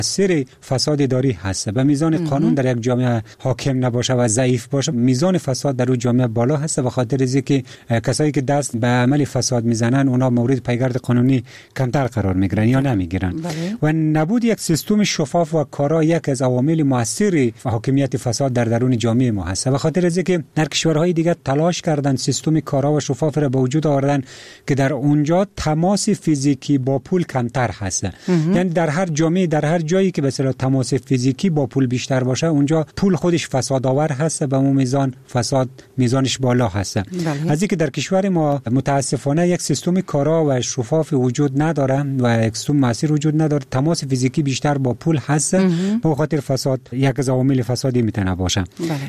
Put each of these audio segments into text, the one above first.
مؤثر فساد اداری هست. به میزان قانون در یک جامعه حاکم نباشه و ضعیف باشه، میزان فساد در اون جامعه بالا هست. و خاطر از اینکه کسایی که دست به عمل فساد میزنن اونا مورد پیگرد قانونی کمتر قرار میگیرن یا نمیگیرن. و نبود یک سیستم شفاف و کارا یک از عوامل مؤثر حاکمیت فساد در درون جامعه ما هست. و خاطر از اینکه در کشورهای دیگه تلاش کردن سیستم کارا و شفاف را به وجود آوردن که در اونجا تماس فیزیکی با پول کمتر هست. یعنی در هر جامعه، در هر جایی که به اصطلاح تماس فیزیکی با پول بیشتر باشه، اونجا پول خودش فسادآور هست، به اون میزان فساد میزانش بالا هست. از اینکه در کشور ما متاسفانه یک سیستم کارا و شفاف وجود نداره و یک سیستم مؤثر وجود نداره، تماس فیزیکی بیشتر با پول هست، به خاطر فساد یک از عوامل فسادی میتونه باشه.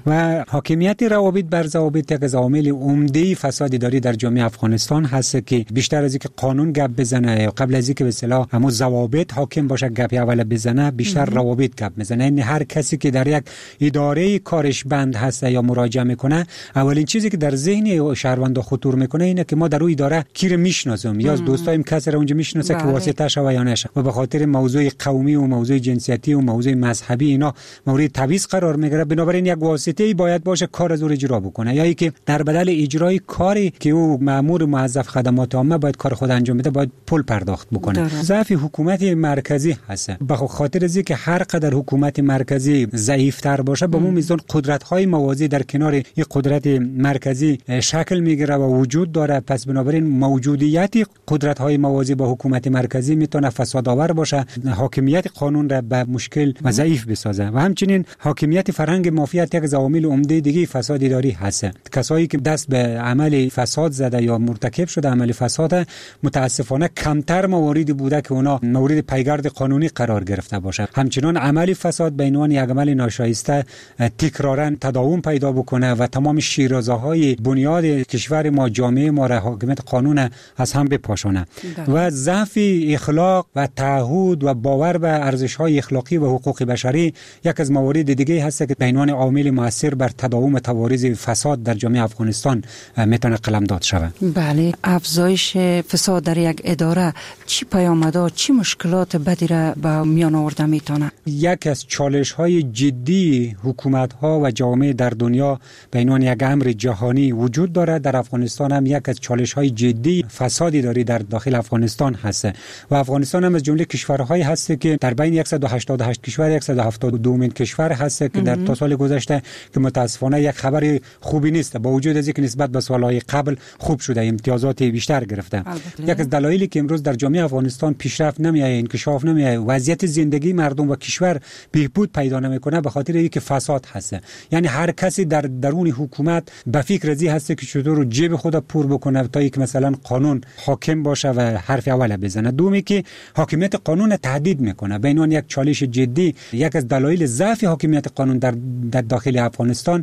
و حاکمیت روابط بر ضوابط یک از عوامل عمده فساد اداری در جامعه افغانستان هست که بیشتر از اینکه قانون گپ بزنه یا قبل از اینکه به اصطلاح همون ضوابط حاکم باشه گپ اول بزنه، بیشتر روابط گپ میزنه. یعنی هر کسی که در یک اداره کارش بند هست یا مراجعه میکنه، اولین چیزی که در ذهن شهروند خطور میکنه اینه که ما در اون اداره کی رو میشناسیم یا دوستایم کسی رو اونجا میشناسه که واسطه شوه یا نشه، و به خاطر موضوع قومی و موضوع جنسیتی و موضوع مذهبی اینا مورد تبعیض قرار میگیره. بنابراین یک واسطه‌ای باید باشه کار از او اجرا بکنه، یا اینکه در بدل اجرای کاری که او مأمور موظف خدمات عامه باید کار خود انجام بده باید پول پرداخت بکنه. ضعف حکومت مرکزی هست. به خاطر از اینکه هر قدر حکومت مرکزی ضعیف‌تر باشه، به اون میزان قدرت‌های موازی در کنار این قدرت مرکزی شکل میگیره و وجود داره. پس بنابراین موجودیت قدرت‌های موازی با حکومت مرکزی میتونه فسادآور باشه، حاکمیت قانون را به مشکل و ضعیف بسازه. و همچنین حاکمیت فرهنگ مافیات یک از عوامل عمده دیگه فساد اداری هست. کسایی که دست به عمل فساد زده یا مرتکب شده عمل فساد، متاسفانه کمتر مواردی بوده که اونا مورد پیگرد قانونی قرار گرفته باشه. همچنین عمل فساد به عنوان یک عمل ناشایسته تکرارا تداوم پیدا بکنه و تمام شیرازه‌های بنیاد کشور ما، جامعه ما را، حاکمیت قانون از هم بپاشونه. و ضعف اخلاق و تعهد و باور به ارزش‌های اخلاقی و حقوق بشری یک از موارد دیگه هست که به عنوان عامل مؤثر بر تداوم توارث فساد در جامعه افغانستان میتونه قلمداد شود. بله، افزایش فساد در یک اداره چی پیامدها، چی مشکلات بدی را به میان آورده میتونه؟ یک از چالش‌های جدی حکومت‌ها و جامعه در دنیا به عنوان یک امر جهانی وجود دارد. در افغانستان هم یک از چالش‌های جدی فسادی داری در داخل افغانستان هست و افغانستان هم از جمله کشورهایی هست که در بین 188 کشور 172مین کشور هست که در تا سال گذشته که متاسفانه یک خبر خوبی نیست، با وجود از اینکه نسبت به سالهای قبل خوب شده، امتیازات بیشتر گرفته. یک از دلایلی که امروز در جامعه افغانستان پیشرفت نمی‌آید، انکشاف نمی‌آید، وضعیت زندگی مردم و کشور بهبود پیدا نمی‌کنه، به خاطر اینکه فساد هست. یعنی هر کسی در درون حکومت به فکر ازی هست که چطور جیب خود پر بکنه تا اینکه مثلا قانون حاکم باشه و حرف اول بزنه. دومی که حاکمیت قانون تهدید میکنه، به عنوان یک چالش جدی. یک از دلایل ضعف حاکمیت قانون در داخل افغانستان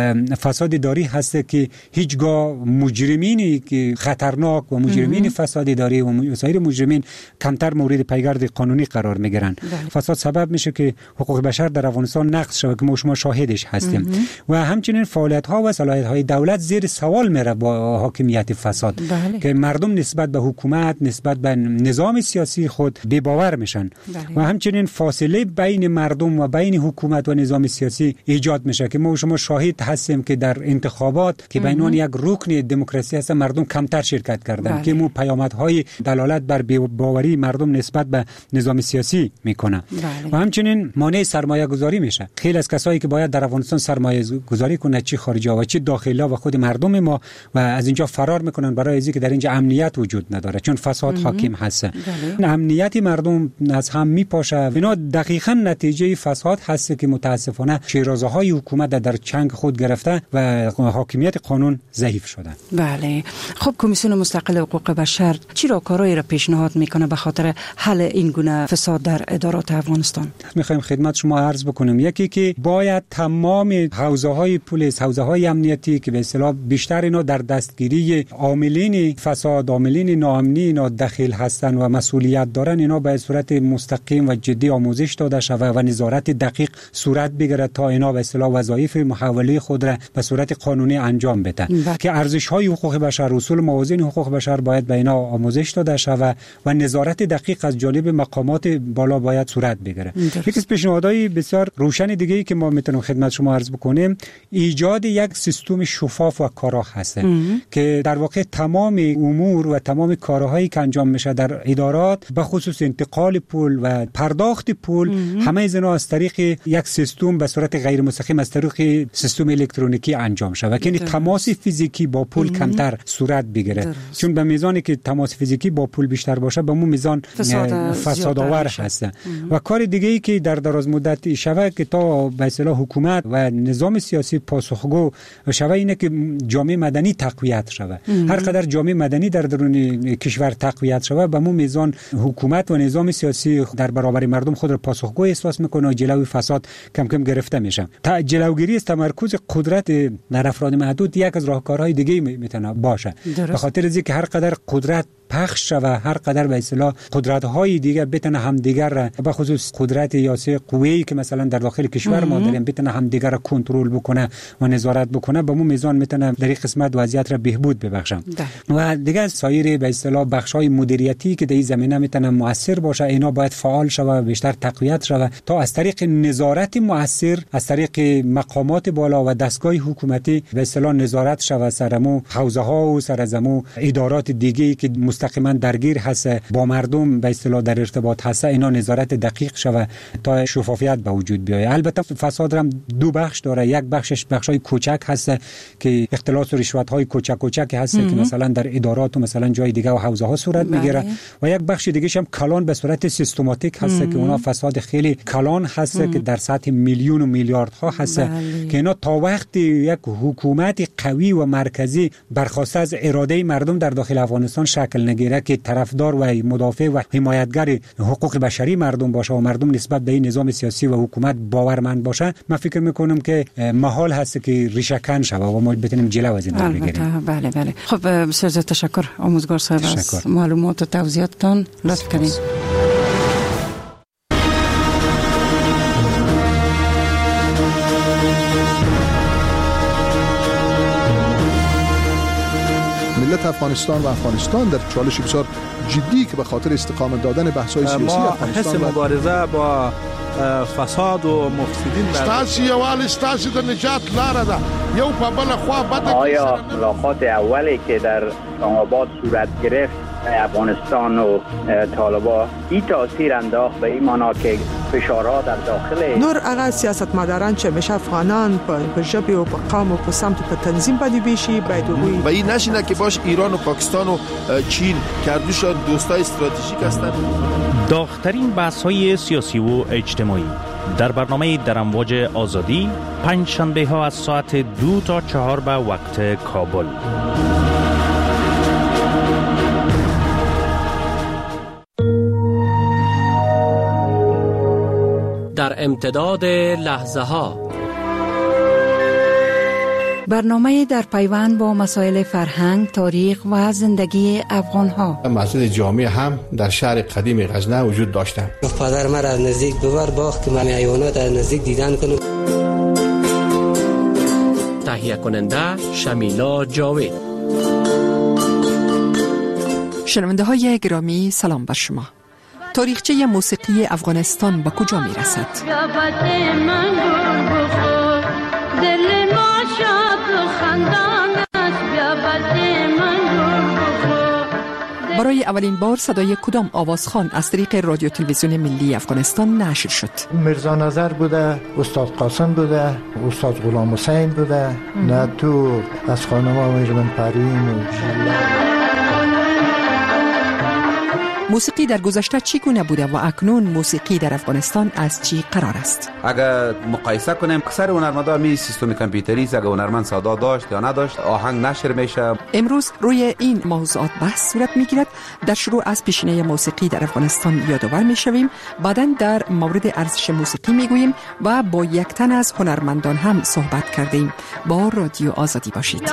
فساد اداری هست که هیچگاه مجرمینی که خطرناک و مجرمین فساد اداری و سایر مجرمین کمتر مورد پیگرد قانونی قرار میگیرن. فساد سبب میشه که حقوق بشر در افغانستان نقض شود که ما شما شاهدش هستیم. و همچنین فعالیت ها و صلاحیت های دولت زیر سوال میره با حاکمیت فساد. که مردم نسبت به حکومت، نسبت به نظام سیاسی خود بی باور میشن. و همچنین فاصله بین مردم و بین حکومت و نظام سیاسی ایجاد میشه که ما شما شاهد هستیم که در انتخابات که به عنوان یک رکن دموکراسی هست مردم کمتر شرکت کردن که مو پیامدهای دلالت بر بی باوری مردم نسبت به نظام سیاسی میکنه. و همچنین مانع سرمایه گذاری میشه. خیلی از کسایی که باید در افغانستان سرمایه گذاری کنه، چه خارجی و چه داخلی و خود مردم ما، و از اینجا فرار میکنن برای اینکه در اینجا امنیت وجود نداره چون فساد حاکم هست. امنیت مردم از هم میپاشه. اینا دقیقاً نتیجه فساد هست که متاسفانه شیرازه‌های حکومت در چنگ خود گرفته و حاکمیت قانون ضعیف شده. بله. خب کمیسیون مستقل حقوق بشر چی راهکارهایی را پیشنهاد میکنه به خاطر حل این گونه فساد در ادارات افغانستان؟ میخوایم خدمت شما عرض بکنیم. یکی که باید تمام حوزه‌های پلیس، حوزه‌های امنیتی که به اصطلاح بیشتر اینا در دستگیری عاملین فساد، عاملین ناامنی اینا دخیل هستن و مسئولیت دارن، اینا به صورت مستقیم و جدی آموزش داده شود و نظارت دقیق صورت بگیره تا اینا به اصطلاح وظایف محوله خود را به صورت قانونی انجام بدن. که ارزش‌های حقوق بشر، اصول موازین حقوق بشر باید به اینا آموزش داده شود و نظارت دقیق از جانب مقامات بالا باید صورت بگیره. یکی از پیشنهادهای بسیار روشن دیگه ای که ما میتونیم خدمت شما عرض بکنیم ایجاد یک سیستم شفاف و کارا هست که در واقع تمام امور و تمام کارهایی که انجام میشه در ادارات به خصوص انتقال پول و پرداخت پول همه از اینا از طریق یک سیستم به صورت غیر مستقیم از طریق سیستم الکترونیکی انجام شود که تماس فیزیکی با پول کمتر صورت بگیره. چون به میزانی که تماس فیزیکی با پول بیشتر باشه به اون میزان فسادآور هست. و کار دیگه ای که در دراز مدت شود که تا به اصطلاح حکومت و نظام سیاسی پاسخگو شود اینه که جامعه مدنی تقویت شود. هر قدر جامعه مدنی در درون کشور تقویت شود به اون میزان حکومت و نظام سیاسی در برابر مردم خود را پاسخگو احساس میکنه و جلوی فساد کم کم گرفته میشه. جلوگیری از تمرکز قدرت در افراد محدود یک از راهکارهای دیگه میتونه باشه. به خاطر از اینکه هر قدر قدرت پخش شود هر قدر به اصطلاح قدرت‌های دیگه بتونه همدیگر را به خصوص قدرت سیاسی قوی که مثلا در داخل کشور ما داریم بتونه همدیگر را کنترل بکنه و نظارت بکنه به اون میزان میتونه در این قسمت وضعیت را بهبود ببخشم. و دیگه سایر به اصطلاح بخش‌های مدیریتی که در این زمینه میتونه مؤثر باشه اینا باید فعال شود بیشتر تقویت شود تا از طریق نظارت مؤثر از طریق مقامات بالا و دستگاه حکومتی به اصطلاح نظارت شود سرمو حوزه‌ها و سرزمو ادارات دیگه‌ای که مستقیما درگیر هست با مردم به اصطلاح در ارتباط هست اینا نظارت دقیق شود تا شفافیت به وجود بیاید. البته فساد هم دو بخش داره. یک بخشش بخشای کوچک هست که اختلاس و رشوت‌های کوچک هست که مثلا در ادارات و مثلا جای دیگه و حوزه‌ها صورت میگیره و یک بخش دیگه هم کلان به صورت سیستماتیک هست که اونا فساد خیلی کلان هست که در سطح میلیون و میلیاردها هست که اینا تا وقتی یک حکومت قوی و مرکزی برخواسته از اراده مردم در داخل افغانستان شکل نگیره که طرفدار و مدافع و حمایتگر حقوق بشری مردم باشه و مردم نسبت به این نظام سیاسی و حکومت باورمند باشه من فکر میکنم که محال هست که ریشه‌کن شود و ما بتونیم جلو از این رو بگیریم. بله. خب بسیار تشکر آموزگار صاحب از معلومات و توضیحاتتان. لطف کنید. ملت افغانستان و افغانستان در چالش بسیار جدی که به خاطر استقامت دادن بحث‌های سیاسی افغانستان حس مبارزه با فساد و مفسدین ستاسي یوال ستاسي د نجات لاره ده یو په بل خوا بد. آیا ملاقات اولی که در اسلام آباد صورت گرفت افغانستان و طالبان این تاثیر انداخت به این معنا که فشارها در داخل نور هغه سیاستمداران چې مشه افغانان په ژبه او په قوم او په سمت په تنظیم باندې بشي باید و این نشینه که باش ایران و پاکستان و چین کردوشان دوستای استراتژیک هستند. داغ‌ترین بحث‌های سیاسی و اجتماعی در برنامه در امواج آزادی پنج شنبه ها از ساعت 2 تا 4 به وقت کابل. در امتداد لحظه ها برنامه در پیوند با مسائل فرهنگ، تاریخ و زندگی افغان‌ها. مسجد جامع هم در شهر قدیم غزنه وجود داشته. پدر من از نزدیک ببر باغ که من حیوانات از نزدیک دیدن کنم. تهیه کننده شمیلا جاوید. شنونده های گرامی سلام بر شما. تاریخچه موسیقی افغانستان به کجا می رسد؟ برای اولین بار صدای کدام آوازخوان از طریق رادیو تلویزیون ملی افغانستان نشر شد؟ مرزا نظر بوده، استاد قاسم بوده، استاد غلام حسین بوده، نه تو از خانم‌ها میرمن پروین و موسیقی در گذشته چگونه بوده و اکنون موسیقی در افغانستان از چی قرار است؟ اگر مقایسه کنیم اکثر هنرمندان می سیستم کامپیوتری اگر هنرمند صدا داشت یا نداشت آهنگ نشر میشه. امروز روی این موضوعات بحث صورت میگیرد. در شروع از پیشینه موسیقی در افغانستان یادآور میشویم، بعداً در مورد ارزش موسیقی میگوییم و با یک تن از هنرمندان هم صحبت کردیم. با رادیو آزادی باشید.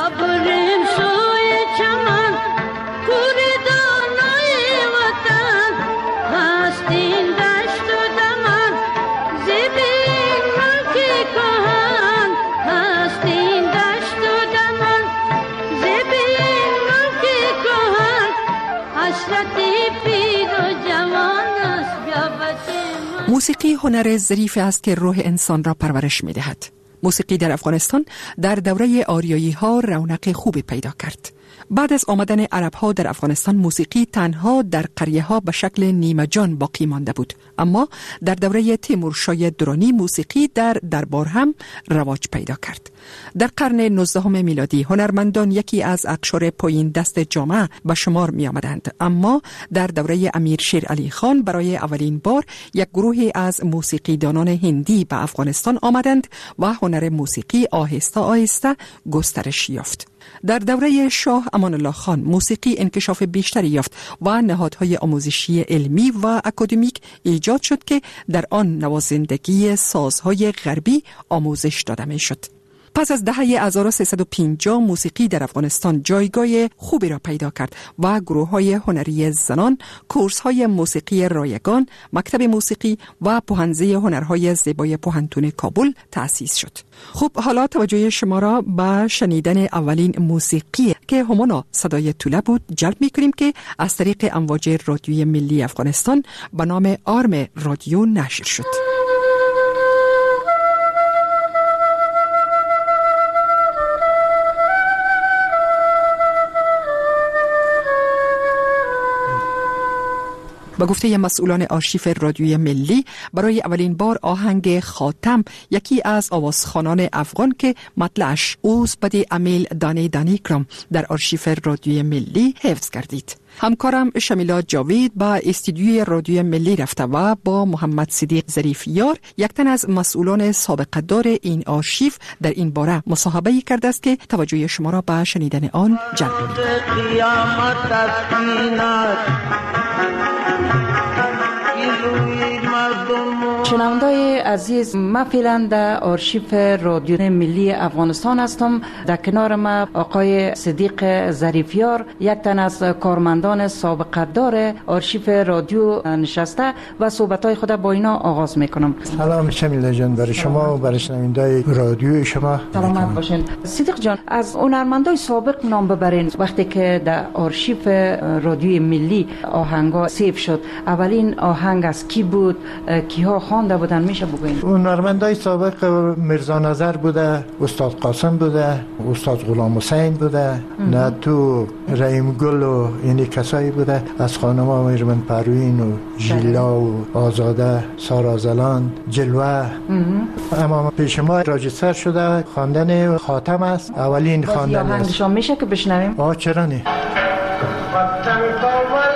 موسیقی هنر ظریف است که روح انسان را پرورش می دهد. موسیقی در افغانستان در دوره آریایی ها رونق خوبی پیدا کرد. بعد از آمدن عرب ها در افغانستان موسیقی تنها در قریه ها به شکل نیمه جان باقی مانده بود، اما در دوره تیمورشاه درانی موسیقی در دربار هم رواج پیدا کرد. در قرن 19 میلادی هنرمندان یکی از اقشار پایین دست جامعه به شمار می آمدند، اما در دوره امیر شیر علی خان برای اولین بار یک گروهی از موسیقیدانان هندی به افغانستان آمدند و هنر موسیقی آهسته آهسته گسترش یافت. در دوره شاه امان الله خان موسیقی انکشاف بیشتری یافت و نهادهای آموزشی علمی و اکادمیک ایجاد شد که در آن نوازندگی سازهای غربی آموزش داده می شد. پس از دهه 1350 موسیقی در افغانستان جایگاه خوبی را پیدا کرد و گروه‌های هنری زنان، کورس‌های موسیقی رایگان، مکتب موسیقی و پوهنځی هنرهای زیبای پوهنتون کابل تأسیس شد. خب حالا توجه شما را به شنیدن اولین موسیقی که همانا صدای توله بود جلب می‌کنیم که از طریق امواج رادیوی ملی افغانستان به نام آرم رادیو نشر شد. با گفته مسئولان آرشیف رادیوی ملی برای اولین بار آهنگ خاتم یکی از آوازخوانان افغان که مطلعش اوز بدی امیل دانی دانی کرم در آرشیف رادیوی ملی حفظ گردید. همکارم شمیلا جاوید با استودیوی رادیوی ملی رفته و با محمد صدیق ظریفیار یک تن از مسئولان سابقه دار این آرشیف در این باره مصاحبه کرده است که توجه شما را به شنیدن آن جلب شنوندای عزیز، ما فعلا در آرشیف رادیو ملی افغانستان هستم. در کنار ما آقای صدیق ظریفیار، یک تن از کارمندان سابقه دار آرشیف رادیو نشسته و صحبت‌های خود با اینا آغاز میکنم. سلام شمیلا جان، برای شما و برای شنوندای رادیو شما. سلامت باشین. صدیق جان، از هنرمندای سابق نام ببرین. وقتی که در آرشیف رادیو ملی آهنگا سیو شد، اولین آهنگ از کی بود؟ کیها خوانده بودن؟ میشه بگوین؟ هنرمندای سابق میرزا نظر بوده، استاد قاسم بوده، استاد غلام حسین بوده، نه تو رحیم گل و اینی کسایی بوده، از خانم‌ها میرمن پروین و ژیلا و آزاده، سارا زلان، جلوه. اما پیش ما راجستر شده خواندن خاتم است، اولین خواندن است. آهنگشون میشه که بشنویم؟ چرا نه؟